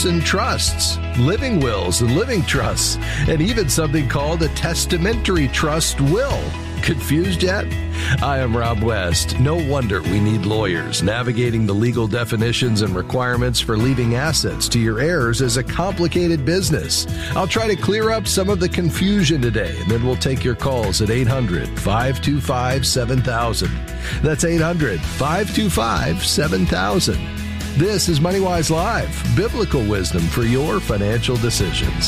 wills and trusts, living wills and living trusts, and even something called a testamentary trust will. Confused yet? I am Rob West. No wonder we need lawyers. Navigating the legal definitions and requirements for leaving assets to your heirs is a complicated business. I'll try to clear up some of the confusion today, and then we'll take your calls at 800-525-7000. That's 800-525-7000. This is MoneyWise Live, biblical wisdom for your financial decisions.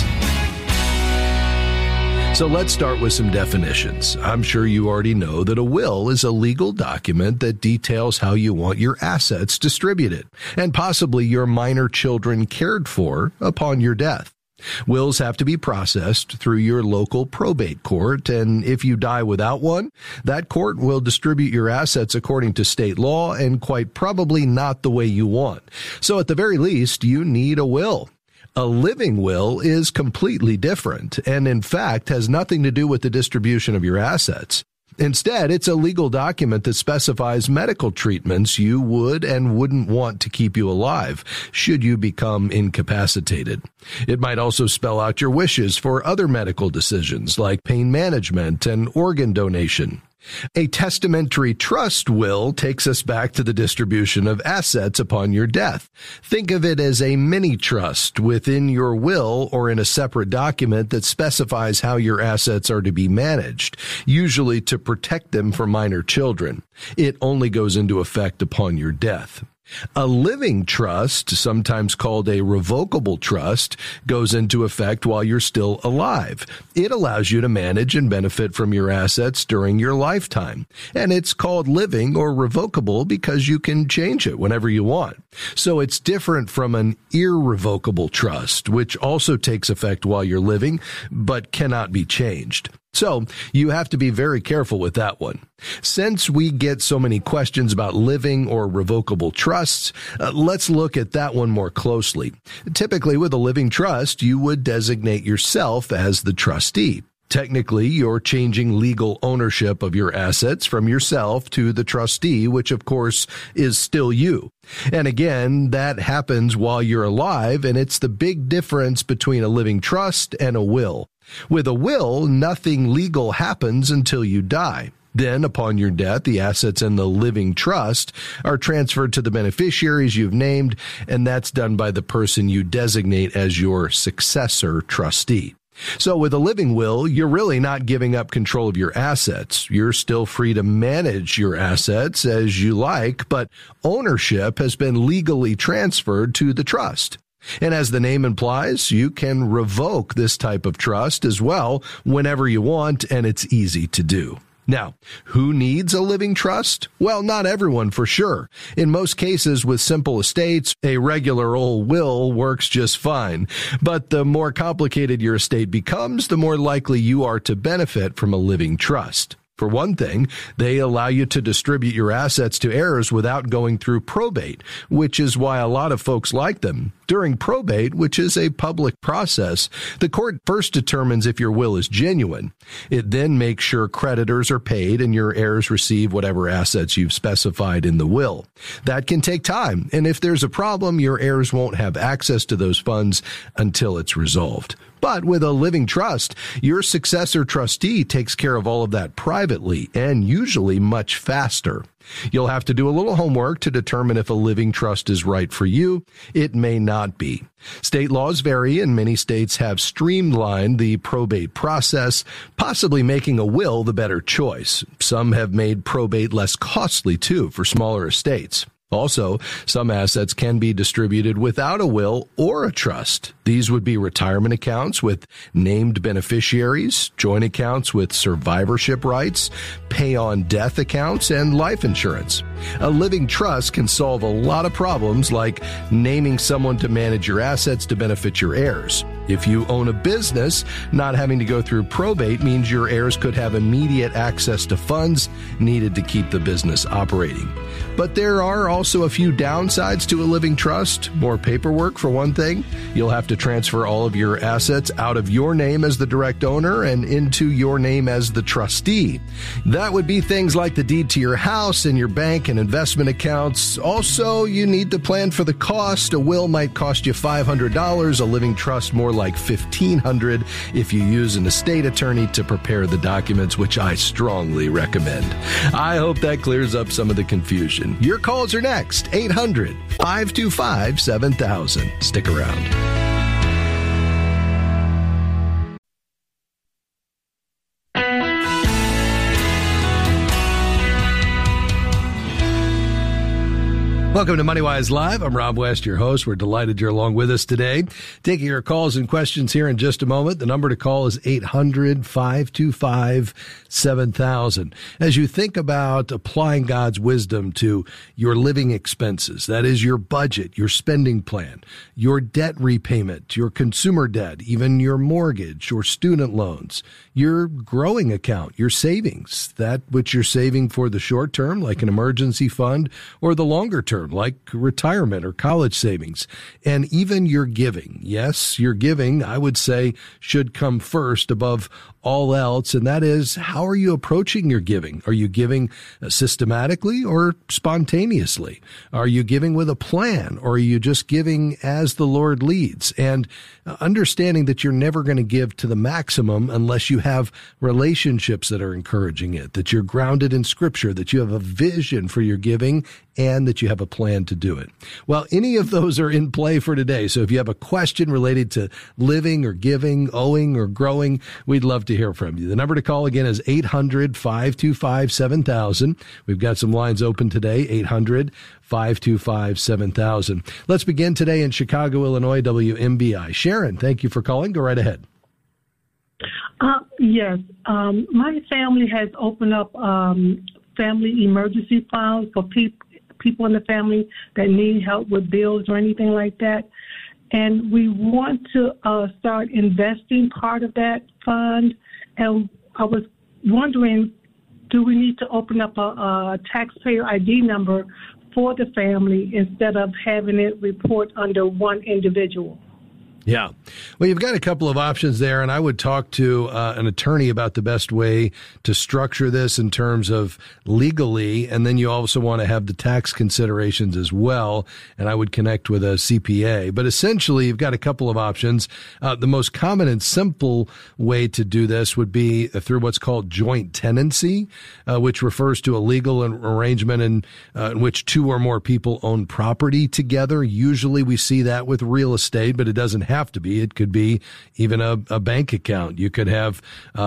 So let's start with some definitions. I'm sure you already know that a will is a legal document that details how you want your assets distributed, and possibly your minor children cared for upon your death. Wills have to be processed through your local probate court, and if you die without one, that court will distribute your assets according to state law and quite probably not the way you want. So at the very least, you need a will. A living will is completely different and, in fact, has nothing to do with the distribution of your assets. Instead, it's a legal document that specifies medical treatments you would and wouldn't want to keep you alive should you become incapacitated. It might also spell out your wishes for other medical decisions like pain management and organ donation. A testamentary trust will takes us back to the distribution of assets upon your death. Think of it as a mini trust within your will or in a separate document that specifies how your assets are to be managed, usually to protect them from minor children. It only goes into effect upon your death. A living trust, sometimes called a revocable trust, goes into effect while you're still alive. It allows you to manage and benefit from your assets during your lifetime. And it's called living or revocable because you can change it whenever you want. So it's different from an irrevocable trust, which also takes effect while you're living, but cannot be changed. So you have to be very careful with that one. Since we get so many questions about living or revocable trusts, let's look at that one more closely. Typically, with a living trust, you would designate yourself as the trustee. Technically, you're changing legal ownership of your assets from yourself to the trustee, which of course is still you. And again, that happens while you're alive, and it's the big difference between a living trust and a will. With a will, nothing legal happens until you die. Then, upon your death, the assets in the living trust are transferred to the beneficiaries you've named, and that's done by the person you designate as your successor trustee. So with a living will, you're really not giving up control of your assets. You're still free to manage your assets as you like, but ownership has been legally transferred to the trust. And as the name implies, you can revoke this type of trust as well whenever you want, and it's easy to do. Now, who needs a living trust? Well, not everyone for sure. In most cases with simple estates, a regular old will works just fine. But the more complicated your estate becomes, the more likely you are to benefit from a living trust. For one thing, they allow you to distribute your assets to heirs without going through probate, which is why a lot of folks like them. During probate, which is a public process, the court first determines if your will is genuine. It then makes sure creditors are paid and your heirs receive whatever assets you've specified in the will. That can take time, and if there's a problem, your heirs won't have access to those funds until it's resolved. But with a living trust, your successor trustee takes care of all of that privately and usually much faster. You'll have to do a little homework to determine if a living trust is right for you. It may not be. State laws vary, and many states have streamlined the probate process, possibly making a will the better choice. Some have made probate less costly, too, for smaller estates. Also, some assets can be distributed without a will or a trust. These would be retirement accounts with named beneficiaries, joint accounts with survivorship rights, pay-on-death accounts, and life insurance. A living trust can solve a lot of problems like naming someone to manage your assets to benefit your heirs. If you own a business, not having to go through probate means your heirs could have immediate access to funds needed to keep the business operating. But there are also a few downsides to a living trust. More paperwork, for one thing. You'll have to transfer all of your assets out of your name as the direct owner and into your name as the trustee. That would be things like the deed to your house and your bank and investment accounts. Also, you need to plan for the cost. A will might cost you $500, a living trust more like $1,500 if you use an estate attorney to prepare the documents, which I strongly recommend. I hope that clears up some of the confusion. Your calls are next. 800-525-7000. Stick around. Welcome to MoneyWise Live. I'm Rob West, your host. We're delighted you're along with us today. Taking your calls and questions here in just a moment. The number to call is 800-525-7000. As you think about applying God's wisdom to your living expenses, that is your budget, your spending plan, your debt repayment, your consumer debt, even your mortgage or student loans, your growing account, your savings, that which you're saving for the short term, like an emergency fund, or the longer term, like retirement or college savings, and even your giving. Yes, your giving, I would say, should come first above all else, and that is, how are you approaching your giving? Are you giving systematically or spontaneously? Are you giving with a plan, or are you just giving as the Lord leads? And understanding that you're never going to give to the maximum unless you have relationships that are encouraging it, that you're grounded in Scripture, that you have a vision for your giving, and that you have a plan to do it. Well, any of those are in play for today. So if you have a question related to living or giving, owing or growing, we'd love to hear from you. The number to call again is 800-525-7000. We've got some lines open today, 800-525-7000. Let's begin today in Chicago, Illinois, WMBI. Sharon, thank you for calling. Go right ahead. Yes. My family has opened up family emergency funds for people in the family that need help with bills or anything like that. And we want to start investing part of that fund. And I was wondering, do we need to open up a taxpayer ID number for the family instead of having it report under one individual? Yeah. Well, you've got a couple of options there, and I would talk to an attorney about the best way to structure this in terms of legally, and then you also want to have the tax considerations as well, and I would connect with a CPA. But essentially, you've got a couple of options. The most common and simple way to do this would be through what's called joint tenancy, which refers to a legal arrangement in which two or more people own property together. Usually we see that with real estate, but it doesn't have to be. It could be even a bank account. You could have,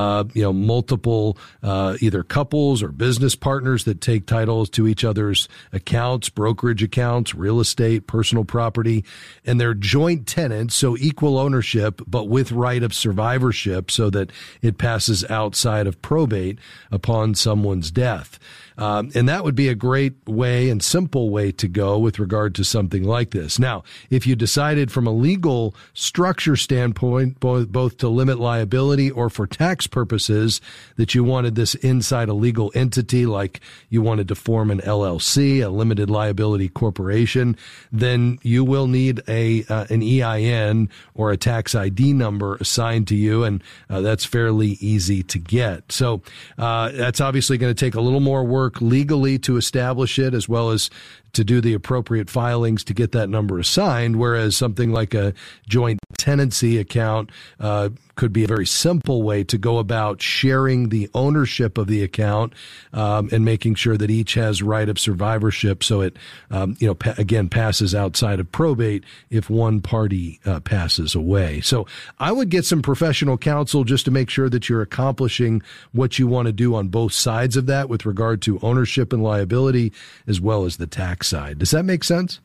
multiple either couples or business partners that take titles to each other's accounts, brokerage accounts, real estate, personal property, and they're joint tenants, so equal ownership, but with right of survivorship so that it passes outside of probate upon someone's death. And that would be a great way and simple way to go with regard to something like this. Now, if you decided from a legal structure standpoint, both to limit liability or for tax purposes, that you wanted this inside a legal entity, like you wanted to form an LLC, a limited liability corporation, then you will need an EIN or a tax ID number assigned to you, and that's fairly easy to get. So that's obviously going to take a little more work legally to establish it, as well as to do the appropriate filings to get that number assigned, whereas something like a joint tenancy account could be a very simple way to go about sharing the ownership of the account and making sure that each has right of survivorship, so it again passes outside of probate if one party passes away. So I would get some professional counsel just to make sure that you're accomplishing what you want to do on both sides of that with regard to ownership and liability, as well as the tax side. Does that make sense?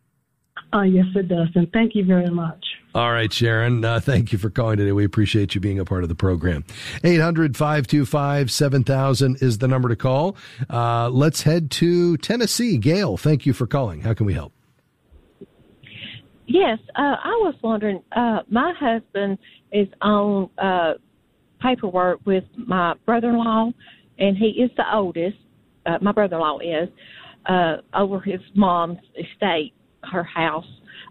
Yes, it does. And thank you very much. All right, Sharon. Thank you for calling today. We appreciate you being a part of the program. 800-525-7000 is the number to call. Let's head to Tennessee. Gail, thank you for calling. How can we help? Yes, I was wondering, my husband is on paperwork with my brother-in-law, and he is the oldest. My brother-in-law is. over his mom's estate, her house.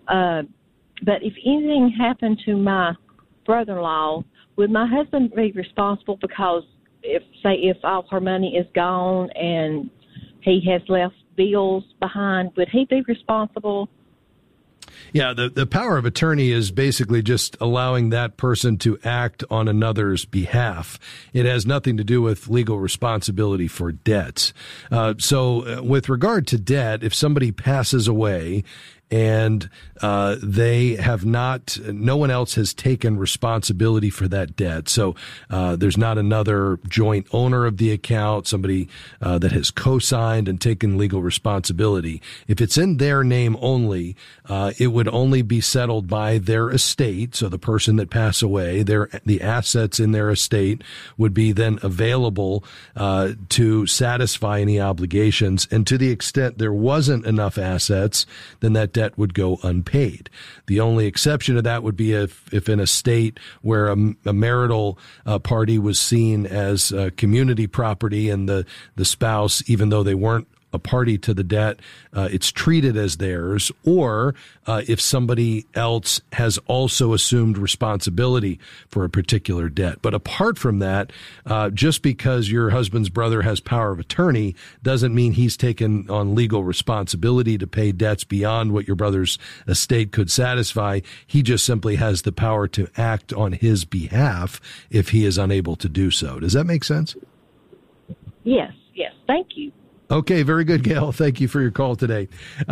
But if anything happened to my brother-in-law, would my husband be responsible? Because if all her money is gone and he has left bills behind, would he be responsible? Yeah, the power of attorney is basically just allowing that person to act on another's behalf. It has nothing to do with legal responsibility for debts. So with regard to debt, if somebody passes away and they have not, no one else has taken responsibility for that debt. So there's not another joint owner of the account, somebody that has co-signed and taken legal responsibility. If it's in their name only, it would only be settled by their estate. So the person that passed away, the assets in their estate would be then available to satisfy any obligations. And to the extent there wasn't enough assets, then that debt would go unpaid. The only exception to that would be if in a state where a marital party was seen as community property and the spouse, even though they weren't a party to the debt, it's treated as theirs, or if somebody else has also assumed responsibility for a particular debt. But apart from that, just because your husband's brother has power of attorney doesn't mean he's taken on legal responsibility to pay debts beyond what your brother's estate could satisfy. He just simply has the power to act on his behalf if he is unable to do so. Does that make sense? Yes. Thank you. Okay, very good, Gail. Thank you for your call today.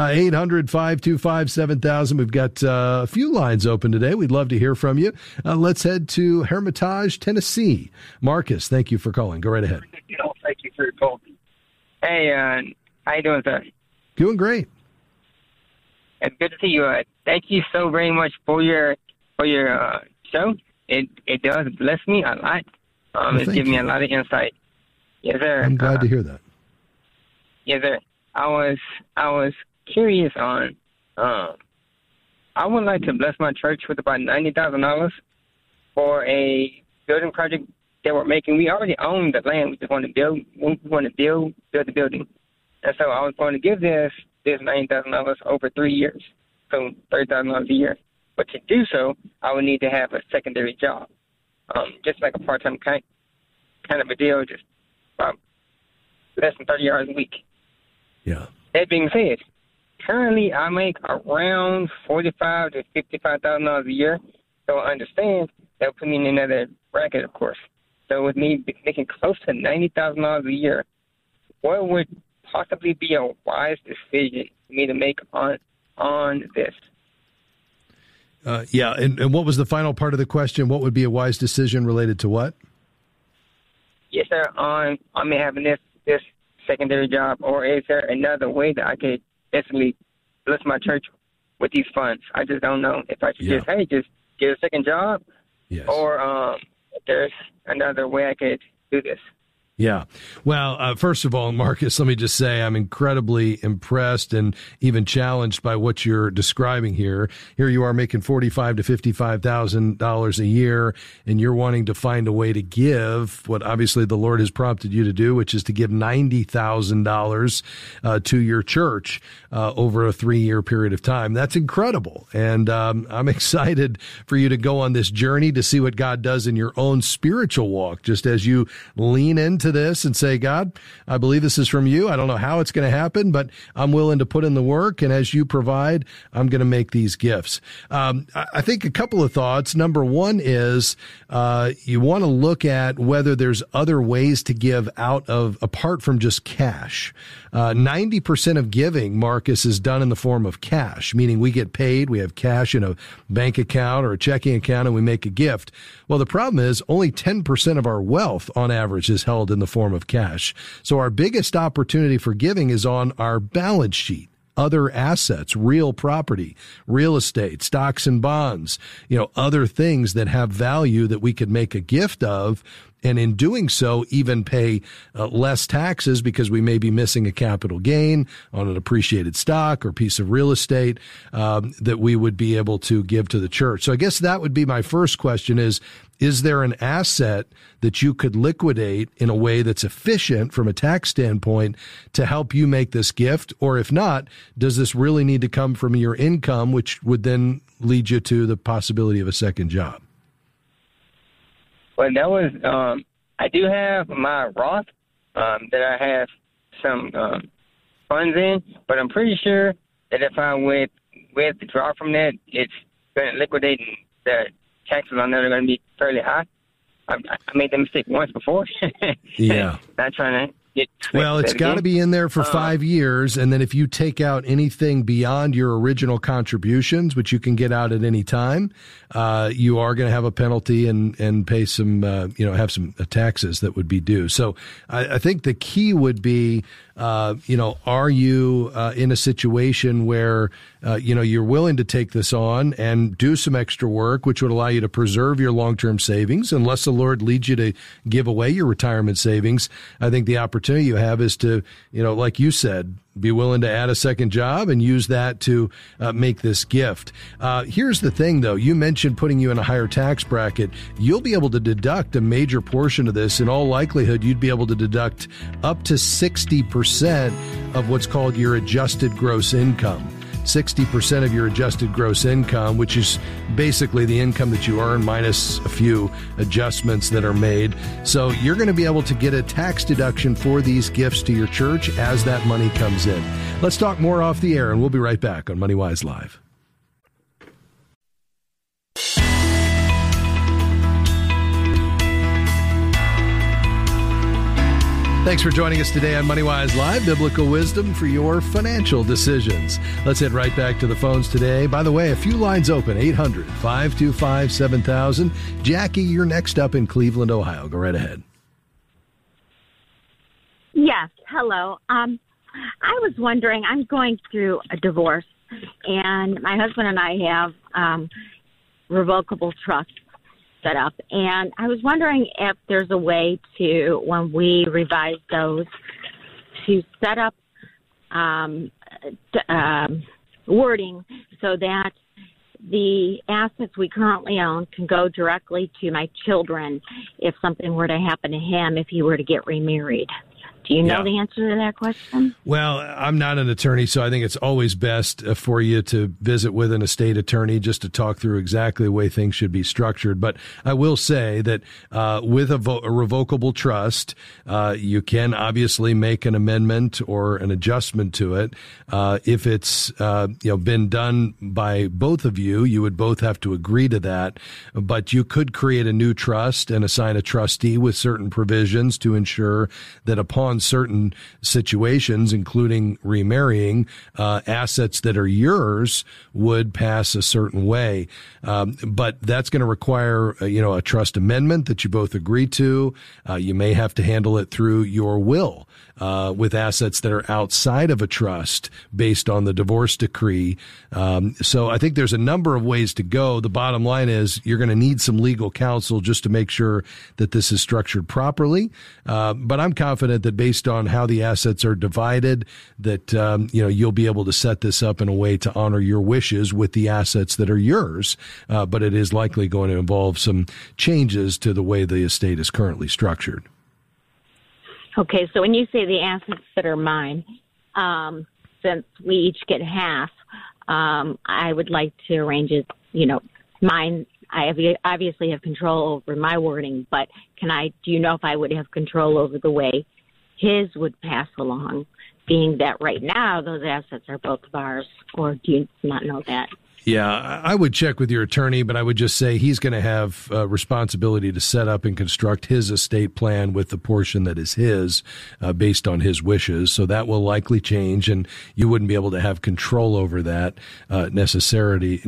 800-525-7000. We've got a few lines open today. We'd love to hear from you. Let's head to Hermitage, Tennessee. Marcus, thank you for calling. Go right ahead. Thank you for your call. Hey, how you doing, sir? Doing great. It's good to see you. Thank you so very much for your show. It does bless me a lot. It's given me a lot of insight. Yes, sir. I'm glad to hear that. Yes, sir. I was curious on. I would like to bless my church with about $90,000 for a building project that we're making. We already own the land. We just want to build. We want to build the building, and so I was going to give this $90,000 over 3 years, so $30,000 a year. But to do so, I would need to have a secondary job, just like a part-time kind of a deal, just about less than 30 hours a week. Yeah. That being said, currently I make around $45,000 to $55,000 a year. So I understand that would put me in another bracket, of course. So with me making close to $90,000 a year, what would possibly be a wise decision for me to make on this? Yeah, and what was the final part of the question? What would be a wise decision related to what? Yes, sir. On me having this secondary job, or is there another way that I could basically bless my church with these funds? I just don't know if I should just get a second job, yes, or if there's another way I could do this. Yeah. Well, first of all, Marcus, let me just say I'm incredibly impressed and even challenged by what you're describing here. Here you are making $45,000 to $55,000 a year, and you're wanting to find a way to give what obviously the Lord has prompted you to do, which is to give $90,000 to your church over a 3-year period of time. That's incredible. And I'm excited for you to go on this journey to see what God does in your own spiritual walk, just as you lean into this and say, God, I believe this is from you. I don't know how it's going to happen, but I'm willing to put in the work. And as you provide, I'm going to make these gifts. I think a couple of thoughts. Number one is you want to look at whether there's other ways to give apart from just cash. 90% of giving, Marcus, is done in the form of cash, meaning we get paid, we have cash in a bank account or a checking account, and we make a gift. Well, the problem is only 10% of our wealth on average is held in the form of cash. So our biggest opportunity for giving is on our balance sheet. Other assets, real property, real estate, stocks and bonds, other things that have value that we could make a gift of and in doing so, even pay less taxes because we may be missing a capital gain on an appreciated stock or piece of real estate that we would be able to give to the church. So I guess that would be my first question is there an asset that you could liquidate in a way that's efficient from a tax standpoint to help you make this gift? Or if not, does this really need to come from your income, which would then lead you to the possibility of a second job? Well, that was, I do have my Roth that I have some funds in, but I'm pretty sure that if I withdraw from that, it's going to liquidate and the taxes on that are going to be fairly high. I made that mistake once before. Yeah. Not trying to get. Well, it's got to be in there for 5 years. And then if you take out anything beyond your original contributions, which you can get out at any time, you are going to have a penalty and pay some, have some taxes that would be due. So I think the key would be, are you in a situation where, you're willing to take this on and do some extra work, which would allow you to preserve your long-term savings, unless the Lord leads you to give away your retirement savings. I think the opportunity you have is to, like you said, be willing to add a second job and use that to make this gift. Here's the thing, though. You mentioned putting you in a higher tax bracket. You'll be able to deduct a major portion of this. In all likelihood, you'd be able to deduct up to 60% of what's called your adjusted gross income. 60% of your adjusted gross income, which is basically the income that you earn minus a few adjustments that are made. So you're going to be able to get a tax deduction for these gifts to your church as that money comes in. Let's talk more off the air, and we'll be right back on MoneyWise Live. Thanks for joining us today on MoneyWise Live, biblical wisdom for your financial decisions. Let's head right back to the phones today. By the way, a few lines open, 800-525-7000. Jackie, you're next up in Cleveland, Ohio. Go right ahead. Yes, hello. I was wondering, I'm going through a divorce, and my husband and I have revocable trusts set up, and I was wondering if there's a way to, when we revise those, to set up wording so that the assets we currently own can go directly to my children if something were to happen to him if he were to get remarried. Do you know the answer to that question? Well, I'm not an attorney, so I think it's always best for you to visit with an estate attorney just to talk through exactly the way things should be structured. But I will say that with a revocable trust, you can obviously make an amendment or an adjustment to it. If it's been done by both of you, you would both have to agree to that. But you could create a new trust and assign a trustee with certain provisions to ensure that upon certain situations, including remarrying, assets that are yours would pass a certain way. But that's going to require, a trust amendment that you both agree to. You may have to handle it through your will, with assets that are outside of a trust based on the divorce decree. So I think there's a number of ways to go. The bottom line is you're going to need some legal counsel just to make sure that this is structured properly. But I'm confident that based on how the assets are divided, that, you'll be able to set this up in a way to honor your wishes with the assets that are yours. But it is likely going to involve some changes to the way the estate is currently structured. Okay, so when you say the assets that are mine, since we each get half, I would like to arrange it, mine. I obviously have control over my wording, but do you know if I would have control over the way his would pass along, being that right now those assets are both of ours, or do you not know that? Yeah, I would check with your attorney, but I would just say he's going to have responsibility to set up and construct his estate plan with the portion that is his, based on his wishes. So that will likely change, and you wouldn't be able to have control over that necessarily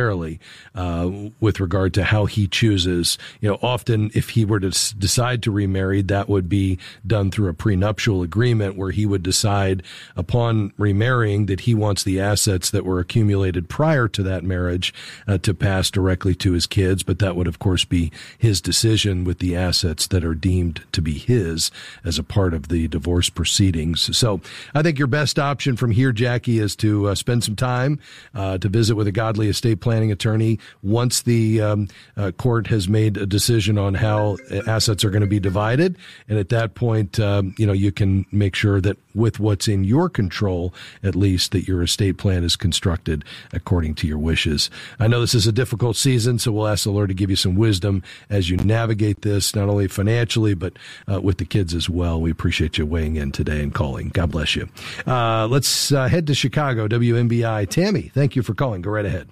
with regard to how he chooses. Often if he were to decide to remarry, that would be done through a prenuptial agreement where he would decide upon remarrying that he wants the assets that were accumulated prior to to that marriage to pass directly to his kids, but that would, of course, be his decision with the assets that are deemed to be his as a part of the divorce proceedings. So I think your best option from here, Jackie, is to spend some time to visit with a godly estate planning attorney. Once the court has made a decision on how assets are going to be divided, and at that point, you can make sure that with what's in your control, at least, that your estate plan is constructed according to your wishes. I know this is a difficult season, so we'll ask the Lord to give you some wisdom as you navigate this, not only financially, but with the kids as well. We appreciate you weighing in today and calling. God bless you. Let's head to Chicago, WMBI. Tammy, thank you for calling. Go right ahead.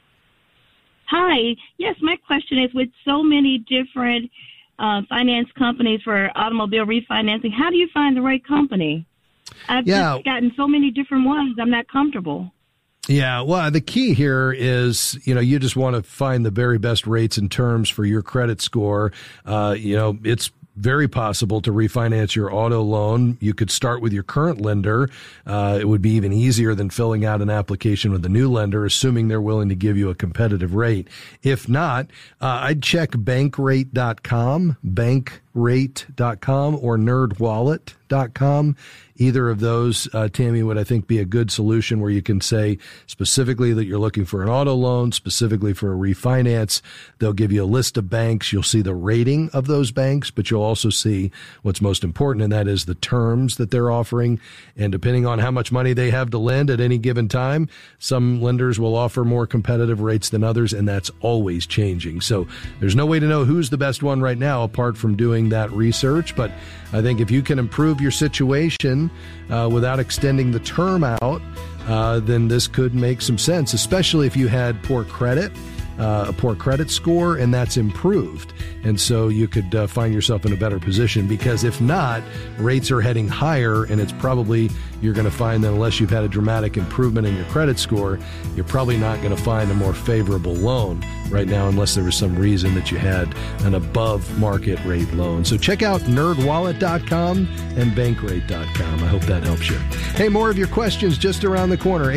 Hi. Yes, my question is, with so many different finance companies for automobile refinancing, how do you find the right company? I've just gotten so many different ones. I'm not comfortable. Yeah, well, the key here is, you just want to find the very best rates and terms for your credit score. It's very possible to refinance your auto loan. You could start with your current lender. It would be even easier than filling out an application with a new lender, assuming they're willing to give you a competitive rate. If not, I'd check bankrate.com, bankrate.com, or nerdwallet.com. Either of those, Tammy, would I think be a good solution where you can say specifically that you're looking for an auto loan, specifically for a refinance. They'll give you a list of banks. You'll see the rating of those banks, but you'll also see what's most important, and that is the terms that they're offering. And depending on how much money they have to lend at any given time, some lenders will offer more competitive rates than others, and that's always changing. So there's no way to know who's the best one right now apart from doing that research. But I think if you can improve your situation without extending the term out, then this could make some sense, especially if you had poor credit, a poor credit score, and that's improved. And so you could find yourself in a better position, because if not, rates are heading higher, and it's probably, you're going to find that unless you've had a dramatic improvement in your credit score, you're probably not going to find a more favorable loan right now, unless there was some reason that you had an above market rate loan. So check out nerdwallet.com and bankrate.com. I hope that helps you. Hey, more of your questions just around the corner.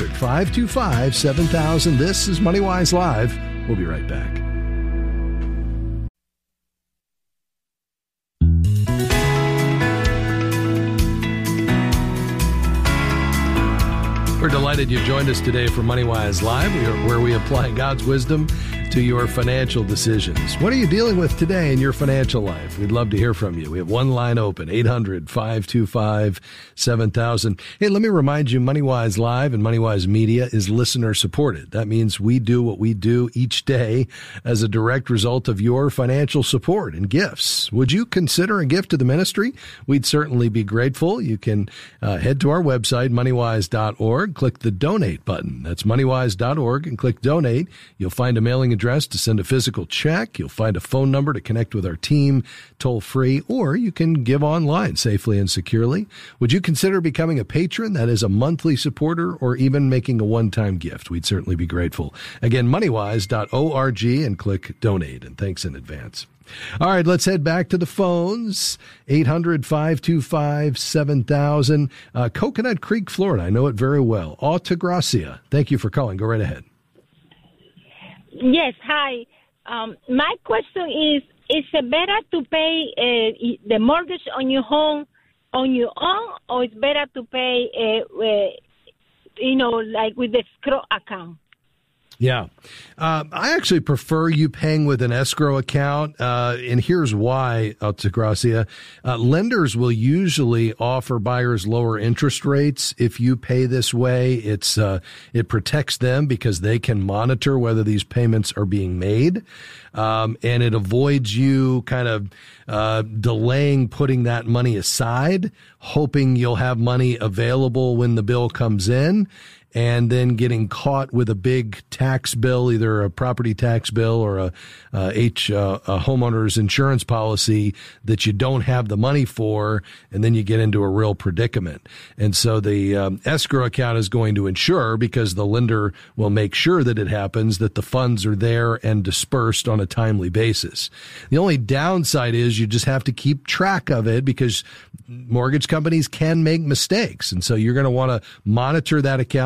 800-525-7000. This is MoneyWise Live. We'll be right back. We're delighted you joined us today for MoneyWise Live, where we apply God's wisdom to your financial decisions. What are you dealing with today in your financial life? We'd love to hear from you. We have one line open, 800-525-7000. Hey, let me remind you, MoneyWise Live and MoneyWise Media is listener supported. That means we do what we do each day as a direct result of your financial support and gifts. Would you consider a gift to the ministry? We'd certainly be grateful. You can head to our website, moneywise.org, click the donate button. That's moneywise.org, and click donate. You'll find a mailing address to send a physical check. You'll find a phone number to connect with our team toll free, or you can give online safely and securely. Would you consider becoming a patron? That is a monthly supporter, or even making a one-time gift. We'd certainly be grateful. Again, moneywise.org, and click donate. And thanks in advance. All right, let's head back to the phones. 800-525-7000. Coconut Creek, Florida. I know it very well. Altagracia, thank you for calling. Go right ahead. Yes, hi. My question is it better to pay the mortgage on your home on your own, or it's better to pay, like with the escrow account? Yeah. I actually prefer you paying with an escrow account. And here's why, Altagracia. Lenders will usually offer buyers lower interest rates if you pay this way. It protects them because they can monitor whether these payments are being made. And it avoids you kind of delaying putting that money aside, hoping you'll have money available when the bill comes in, and then getting caught with a big tax bill, either a property tax bill or a homeowner's insurance policy that you don't have the money for, and then you get into a real predicament. And so the escrow account is going to ensure, because the lender will make sure that it happens, that the funds are there and dispersed on a timely basis. The only downside is you just have to keep track of it, because mortgage companies can make mistakes. And so you're going to want to monitor that account,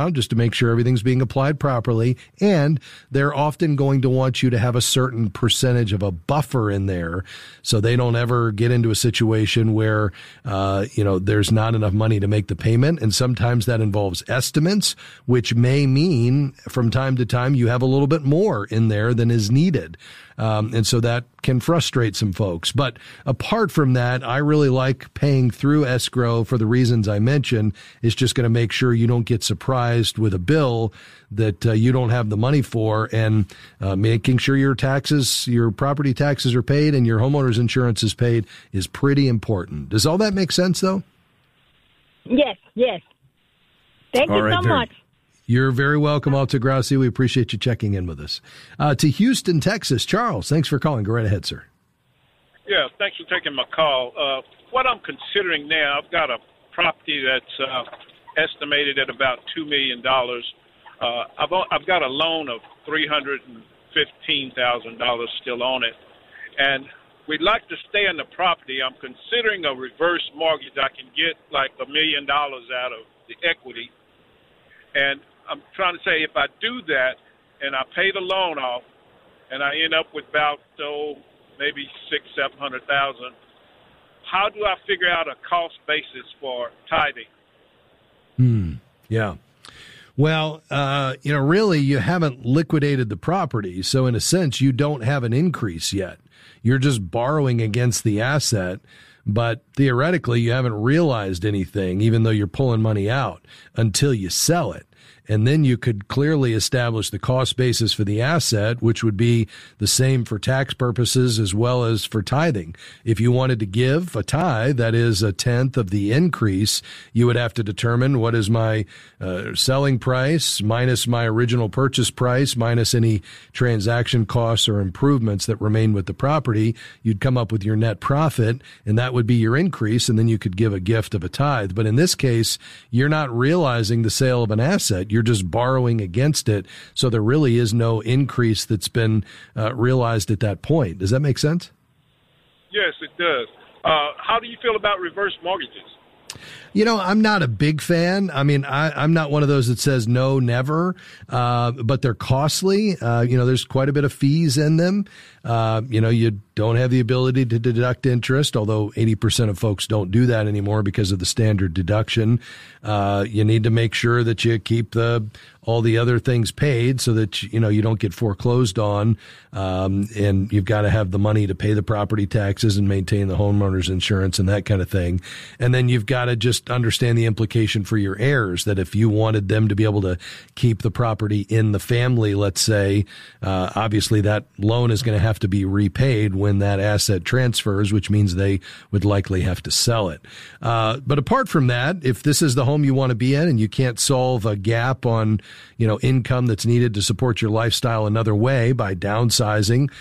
account just to make sure everything's being applied properly. And they're often going to want you to have a certain percentage of a buffer in there so they don't ever get into a situation where, there's not enough money to make the payment. And sometimes that involves estimates, which may mean from time to time you have a little bit more in there than is needed. And so that can frustrate some folks. But apart from that, I really like paying through escrow for the reasons I mentioned. It's just going to make sure you don't get surprised with a bill that you don't have the money for, and making sure your taxes, your property taxes are paid and your homeowner's insurance is paid is pretty important. Does all that make sense, though? Yes. Thank you so much. You're very welcome, Altagracia. We appreciate you checking in with us. To Houston, Texas, Charles, thanks for calling. Go right ahead, sir. Yeah, thanks for taking my call. What I'm considering now, I've got a property that's estimated at about $2 million. I've got a loan of $315,000 still on it, and we'd like to stay in the property. I'm considering a reverse mortgage. I can get like $1 million out of the equity, and I'm trying to say if I do that and I pay the loan off and I end up with about maybe $600,000-$700,000, how do I figure out a cost basis for tithing? Yeah. Well, really you haven't liquidated the property. So in a sense, you don't have an increase yet. You're just borrowing against the asset. But theoretically, you haven't realized anything, even though you're pulling money out, until you sell it. And then you could clearly establish the cost basis for the asset, which would be the same for tax purposes as well as for tithing. If you wanted to give a tithe, that is 1/10 of the increase, you would have to determine what is my selling price minus my original purchase price minus any transaction costs or improvements that remain with the property. You'd come up with your net profit, and that would be your increase, and then you could give a gift of a tithe. But in this case, you're not realizing the sale of an asset. You're just borrowing against it, so there really is no increase that's been realized at that point. Does that make sense? Yes, it does. How do you feel about reverse mortgages? I'm not a big fan. I mean, I'm not one of those that says no, never, but they're costly. There's quite a bit of fees in them. You don't have the ability to deduct interest, although 80% of folks don't do that anymore because of the standard deduction. You need to make sure that you keep all the other things paid so that, you don't get foreclosed on. And you've got to have the money to pay the property taxes and maintain the homeowner's insurance and that kind of thing. And then you've got to just understand the implication for your heirs, that if you wanted them to be able to keep the property in the family, let's say, obviously that loan is going to have to be repaid when that asset transfers, which means they would likely have to sell it. But apart from that, if this is the home you want to be in and you can't solve a gap on, income that's needed to support your lifestyle another way by downsizing,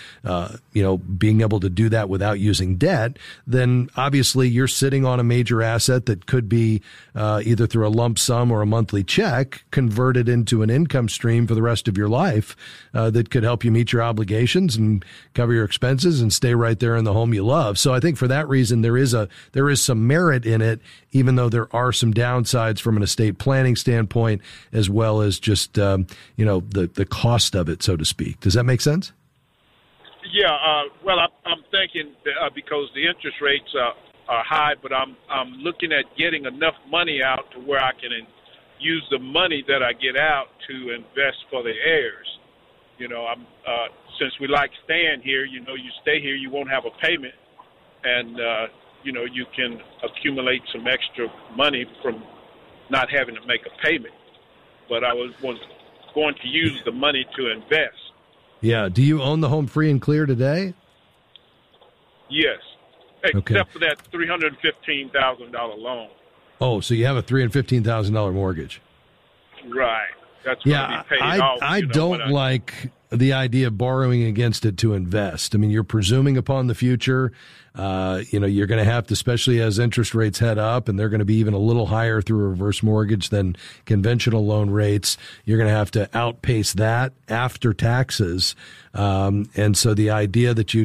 being able to do that without using debt, then obviously you're sitting on a major asset that could be either through a lump sum or a monthly check converted into an income stream for the rest of your life that could help you meet your obligations and cover your expenses and stay right there in the home you love. So I think for that reason, there is some merit in it, even though there are some downsides from an estate planning standpoint, as well as just, the cost of it, so to speak. Does that make sense? Yeah. I'm thinking because the interest rates are high, but I'm looking at getting enough money out to where I can use the money that I get out to invest for the heirs. Since we like staying here, you stay here, you won't have a payment, and you can accumulate some extra money from not having to make a payment. But I was going to use the money to invest. Yeah. Do you own the home free and clear today? Yes. Except for that $315,000 loan. Oh, so you have a $315,000 mortgage. Right. That's going to be paid off. I don't like the idea of borrowing against it to invest. I mean, you're presuming upon the future. You're going to have to, especially as interest rates head up, and they're going to be even a little higher through a reverse mortgage than conventional loan rates. You're going to have to outpace that after taxes. And so the idea that you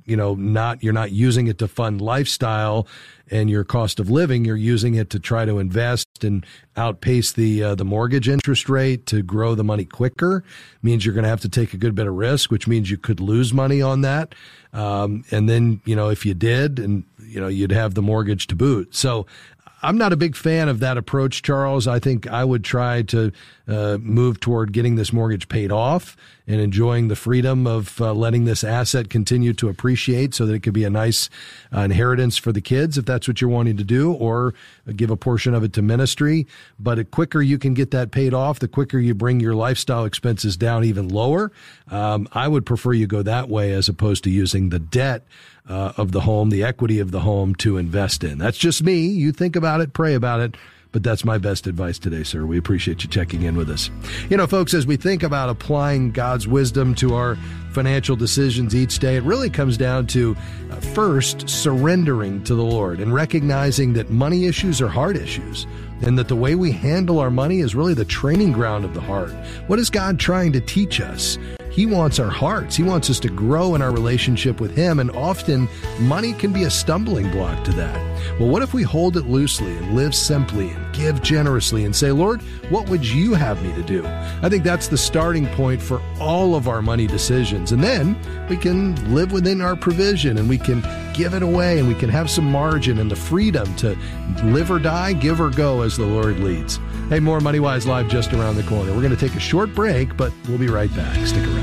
you're not using it to fund lifestyle and your cost of living. You're using it to try to invest and outpace the mortgage interest rate to grow the money quicker. Means you're going to have to take a good bit of risk, which means you could lose money on that. And then, if you did, and, you'd have the mortgage to boot. So I'm not a big fan of that approach, Charles. I think I would try to move toward getting this mortgage paid off and enjoying the freedom of letting this asset continue to appreciate so that it could be a nice inheritance for the kids if that's what you're wanting to do, or give a portion of it to ministry. But the quicker you can get that paid off, the quicker you bring your lifestyle expenses down even lower. I would prefer you go that way as opposed to using the debt of the home, the equity of the home to invest in. That's just me. You think about it, pray about it. But that's my best advice today, sir. We appreciate you checking in with us. Folks, as we think about applying God's wisdom to our financial decisions each day, it really comes down to first surrendering to the Lord and recognizing that money issues are heart issues, and that the way we handle our money is really the training ground of the heart. What is God trying to teach us? He wants our hearts. He wants us to grow in our relationship with Him, and often money can be a stumbling block to that. Well, what if we hold it loosely and live simply and give generously and say, Lord, what would you have me to do? I think that's the starting point for all of our money decisions. And then we can live within our provision, and we can give it away, and we can have some margin and the freedom to live or die, give or go as the Lord leads. Hey, more MoneyWise Live just around the corner. We're going to take a short break, but we'll be right back. Stick around.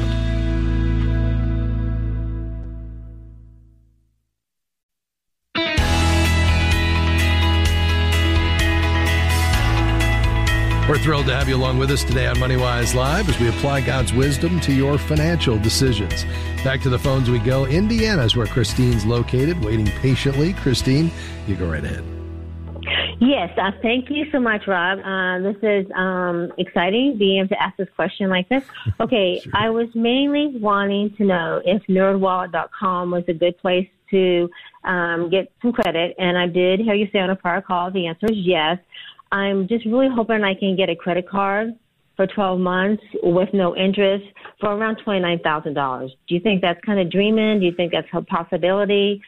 We're thrilled to have you along with us today on MoneyWise Live as we apply God's wisdom to your financial decisions. Back to the phones we go. Indiana is where Christine's located, waiting patiently. Christine, you go right ahead. Yes, thank you so much, Rob. This is exciting, being able to ask this question like this. Okay, sure. I was mainly wanting to know if NerdWallet.com was a good place to get some credit, and I did hear you say on a prior call the answer is yes. I'm just really hoping I can get a credit card for 12 months with no interest for around $29,000. Do you think that's kind of dreaming? Do you think that's a possibility?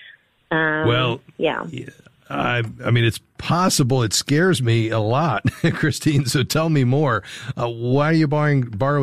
Yeah. I mean, it's possible. It scares me a lot, Christine. So tell me more. Why are you borrowing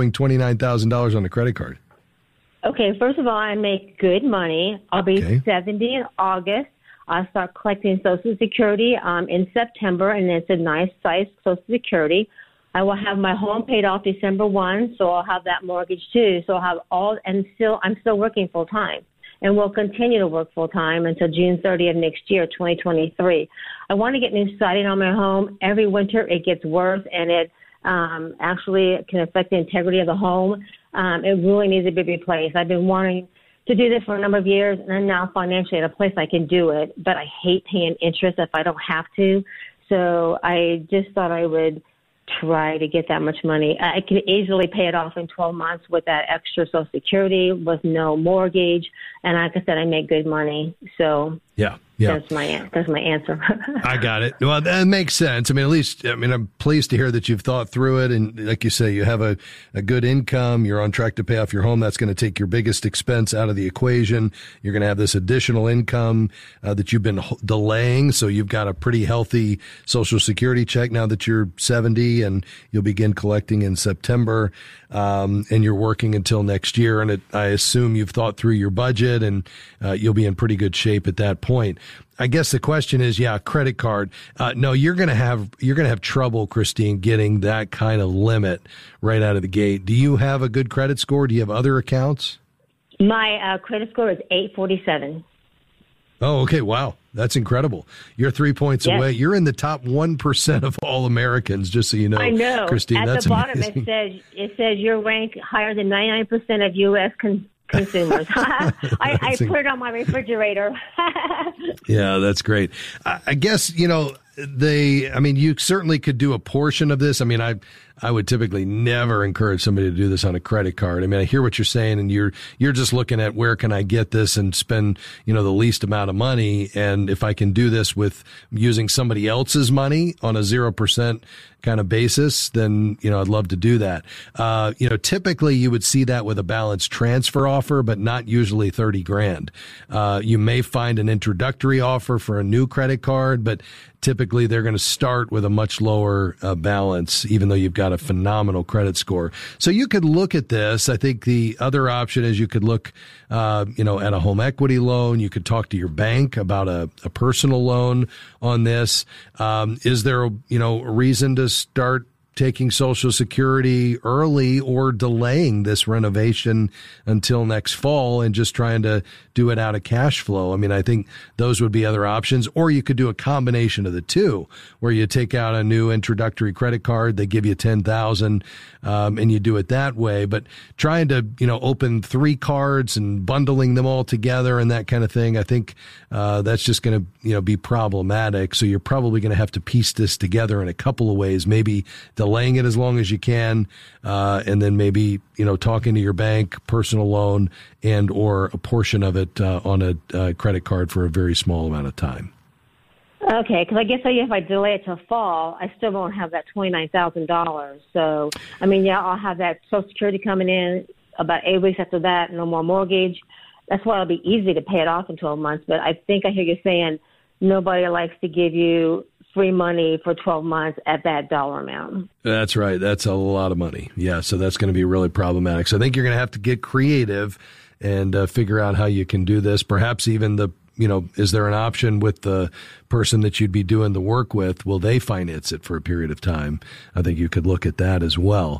$29,000 on a credit card? Okay, first of all, I make good money. I'll be 70 in August. I start collecting Social Security in September, and it's a nice size Social Security. I will have my home paid off December 1, so I'll have that mortgage too. So I'll have I'm still working full time, and will continue to work full time until June 30th next year, 2023. I want to get new siding on my home. Every winter it gets worse, and it actually can affect the integrity of the home. It really needs to be replaced. I've been wanting to do this for a number of years, and I'm now financially at a place I can do it, but I hate paying interest if I don't have to. So I just thought I would try to get that much money. I could easily pay it off in 12 months with that extra Social Security with no mortgage. And like I said, I make good money. So yeah. That's my answer. I got it. Well, that makes sense. I'm pleased to hear that you've thought through it. And like you say, you have a good income. You're on track to pay off your home. That's going to take your biggest expense out of the equation. You're going to have this additional income that you've been delaying. So you've got a pretty healthy Social Security check now that you're 70, and you'll begin collecting in September. And you're working until next year. And I assume you've thought through your budget, and you'll be in pretty good shape at that point. I guess the question is, credit card. No, you're going to have trouble, Christine, getting that kind of limit right out of the gate. Do you have a good credit score? Do you have other accounts? My credit score is 847. Oh, okay. Wow. That's incredible. You're 3 points away. You're in the top 1% of all Americans, just so you know. I know. Christine, at that's the bottom, amazing. it says you're ranked higher than 99% of U.S. consumers. I put it on my refrigerator. Yeah, that's great. I guess, you certainly could do a portion of this. I would typically never encourage somebody to do this on a credit card. I mean, I hear what you're saying, and you're just looking at where can I get this and spend, the least amount of money. And if I can do this with using somebody else's money on a 0% kind of basis, then, I'd love to do that. Typically you would see that with a balance transfer offer, but not usually $30,000. You may find an introductory offer for a new credit card, but typically they're going to start with a much lower balance, even though you've got a phenomenal credit score. So you could look at this. I think the other option is you could look, at a home equity loan. You could talk to your bank about a personal loan on this. Is there, a reason to start taking Social Security early or delaying this renovation until next fall and just trying to do it out of cash flow? I mean, I think those would be other options. Or you could do a combination of the two, where you take out a new introductory credit card, they give you $10,000, and you do it that way. But trying to, open 3 cards and bundling them all together and that kind of thing, I think that's just going to, be problematic. So you're probably going to have to piece this together in a couple of ways, maybe delaying it as long as you can, and then maybe, talking to your bank, personal loan, and or a portion of it on a credit card for a very small amount of time. Okay, because I guess if I delay it till fall, I still won't have that $29,000. So, I'll have that Social Security coming in about 8 weeks after that, no more mortgage. That's why it'll be easy to pay it off in 12 months. But I think I hear you saying nobody likes to give you free money for 12 months at that dollar amount. That's right. That's a lot of money. Yeah, so that's going to be really problematic. So I think you're going to have to get creative and figure out how you can do this. Perhaps even is there an option with the person that you'd be doing the work with? Will they finance it for a period of time? I think you could look at that as well.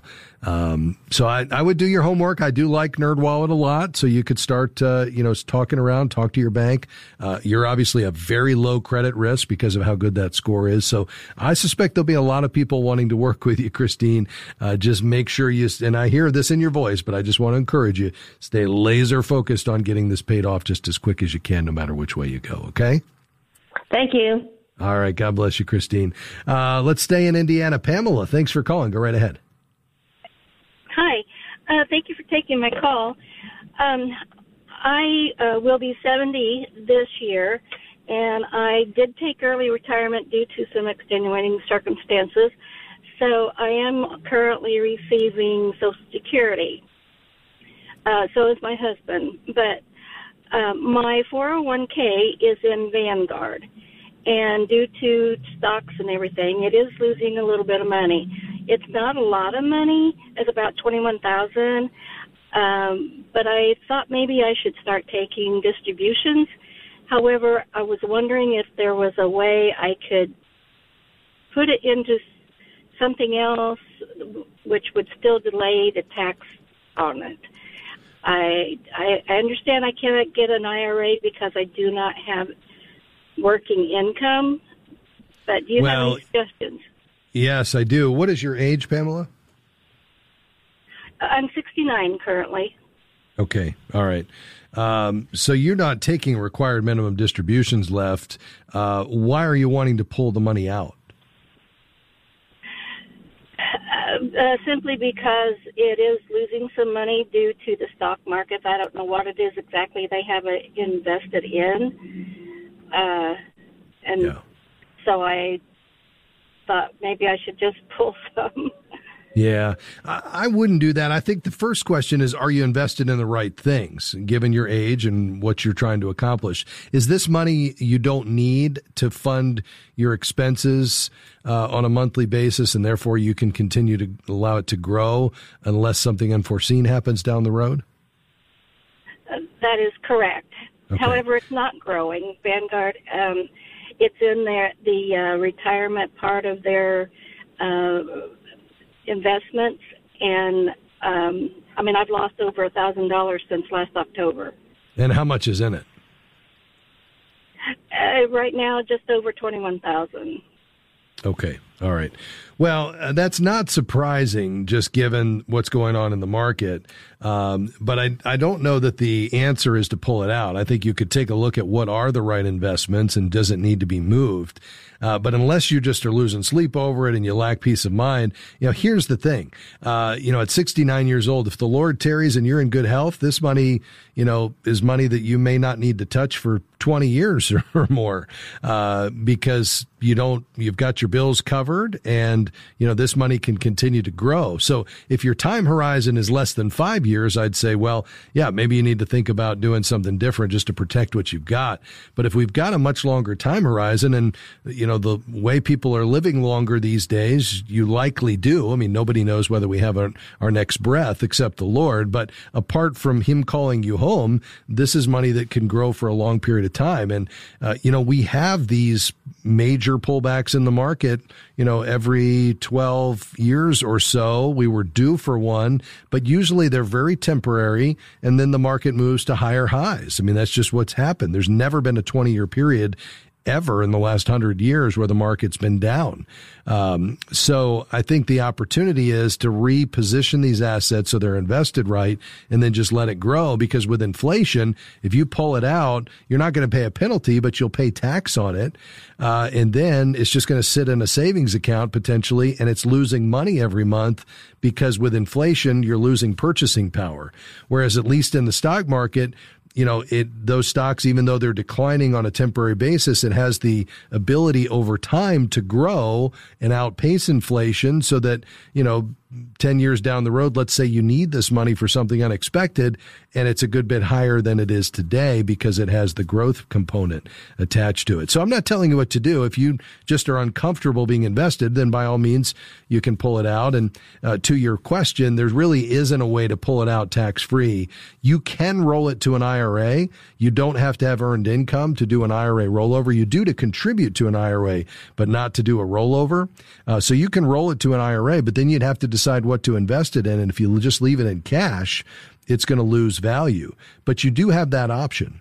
So I would do your homework. I do like NerdWallet a lot. So you could start, talking around, talk to your bank. You're obviously a very low credit risk because of how good that score is. So I suspect there'll be a lot of people wanting to work with you, Christine. Just make sure and I hear this in your voice, but I just want to encourage you, stay laser focused on getting this paid off just as quick as you can, no matter which way you go. Okay? Thank you. All right. God bless you, Christine. Let's stay in Indiana. Pamela, thanks for calling. Go right ahead. Hi. Thank you for taking my call. I will be 70 this year, and I did take early retirement due to some extenuating circumstances. So I am currently receiving Social Security. So is my husband. But my 401k is in Vanguard. And due to stocks and everything, it is losing a little bit of money. It's not a lot of money. It's about $21,000. But I thought maybe I should start taking distributions. However, I was wondering if there was a way I could put it into something else which would still delay the tax on it. I understand I cannot get an IRA because I do not have working income, but do you have any suggestions? Yes, I do. What is your age, Pamela? I'm 69 currently. Okay. All right. So you're not taking required minimum distributions left. Why are you wanting to pull the money out? Simply because it is losing some money due to the stock markets. I don't know what it is exactly they have it invested in. So I thought maybe I should just pull some. Yeah, I wouldn't do that. I think the first question is, are you invested in the right things, given your age and what you're trying to accomplish? Is this money you don't need to fund your expenses on a monthly basis, and therefore you can continue to allow it to grow unless something unforeseen happens down the road? That is correct. Okay. However, it's not growing. Vanguard, it's in the retirement part of their investments, and I've lost over $1,000 since last October. And how much is in it? Right now, just over $21,000. Okay. All right. Well, that's not surprising, just given what's going on in the market. But I don't know that the answer is to pull it out. I think you could take a look at what are the right investments and does it need to be moved. But unless you just are losing sleep over it and you lack peace of mind, here's the thing. At 69 years old, if the Lord tarries and you're in good health, this money, is money that you may not need to touch for 20 years or more, because you've got your bills covered and, this money can continue to grow. So if your time horizon is less than 5 years, I'd say, well, yeah, maybe you need to think about doing something different just to protect what you've got. But if we've got a much longer time horizon and, the way people are living longer these days, you likely do. I mean, nobody knows whether we have our next breath except the Lord. But apart from him calling you home, this is money that can grow for a long period of time. And, we have these major pullbacks in the market, every 12 years or so. We were due for one, but usually they're very temporary. And then the market moves to higher highs. I mean, that's just what's happened. There's never been a 20-year period ever in the last 100 years where the market's been down. So I think the opportunity is to reposition these assets so they're invested right and then just let it grow, because with inflation, if you pull it out, you're not going to pay a penalty, but you'll pay tax on it. And then it's just going to sit in a savings account potentially, and it's losing money every month because with inflation, you're losing purchasing power. Whereas at least in the stock market, those stocks, even though they're declining on a temporary basis, it has the ability over time to grow and outpace inflation so that, 10 years down the road, let's say you need this money for something unexpected and it's a good bit higher than it is today because it has the growth component attached to it. So I'm not telling you what to do. If you just are uncomfortable being invested, then by all means, you can pull it out. And to your question, there really isn't a way to pull it out tax-free. You can roll it to an IRA. You don't have to have earned income to do an IRA rollover. You do to contribute to an IRA, but not to do a rollover. So you can roll it to an IRA, but then you'd have to decide what to invest it in. And if you just leave it in cash, it's going to lose value. But you do have that option.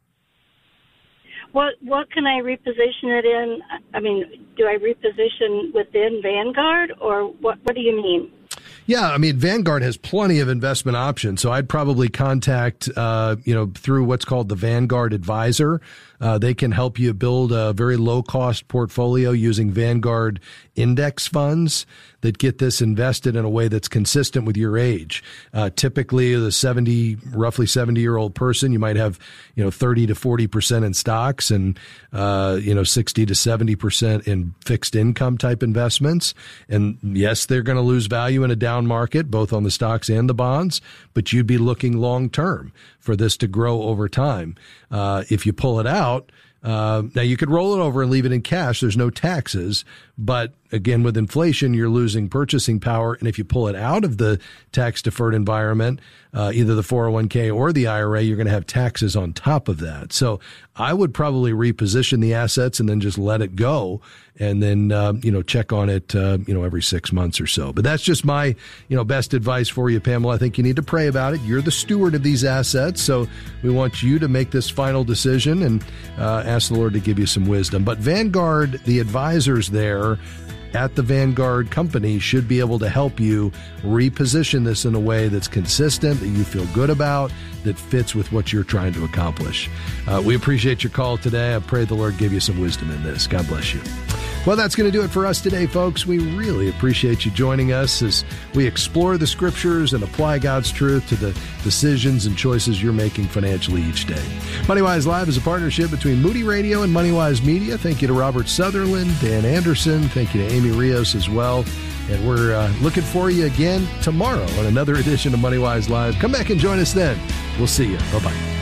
What can I reposition it in? I mean, do I reposition within Vanguard, or what do you mean? Yeah, I mean, Vanguard has plenty of investment options. So I'd probably contact, through what's called the Vanguard Advisor. They can help you build a very low-cost portfolio using Vanguard index funds that get this invested in a way that's consistent with your age. Typically, roughly 70-year-old person, you might have, 30 to 40% in stocks and, 60 to 70% in fixed income type investments. And yes, they're going to lose value in a down market, both on the stocks and the bonds, but you'd be looking long-term for this to grow over time. If you pull it out, now you could roll it over and leave it in cash. There's no taxes, but again, with inflation, you're losing purchasing power. And if you pull it out of the tax deferred environment, either the 401k or the IRA, you're going to have taxes on top of that. So I would probably reposition the assets and then just let it go. And then, check on it, every 6 months or so. But that's just my, best advice for you, Pamela. I think you need to pray about it. You're the steward of these assets. So we want you to make this final decision and ask the Lord to give you some wisdom. But Vanguard, the advisors there at the Vanguard company, should be able to help you reposition this in a way that's consistent, that you feel good about, that fits with what you're trying to accomplish. We appreciate your call today. I pray the Lord give you some wisdom in this. God bless you. Well, that's going to do it for us today, folks. We really appreciate you joining us as we explore the scriptures and apply God's truth to the decisions and choices you're making financially each day. MoneyWise Live is a partnership between Moody Radio and MoneyWise Media. Thank you to Robert Sutherland, Dan Anderson. Thank you to Amy Rios as well. And we're looking for you again tomorrow on another edition of MoneyWise Live. Come back and join us then. We'll see you. Bye-bye.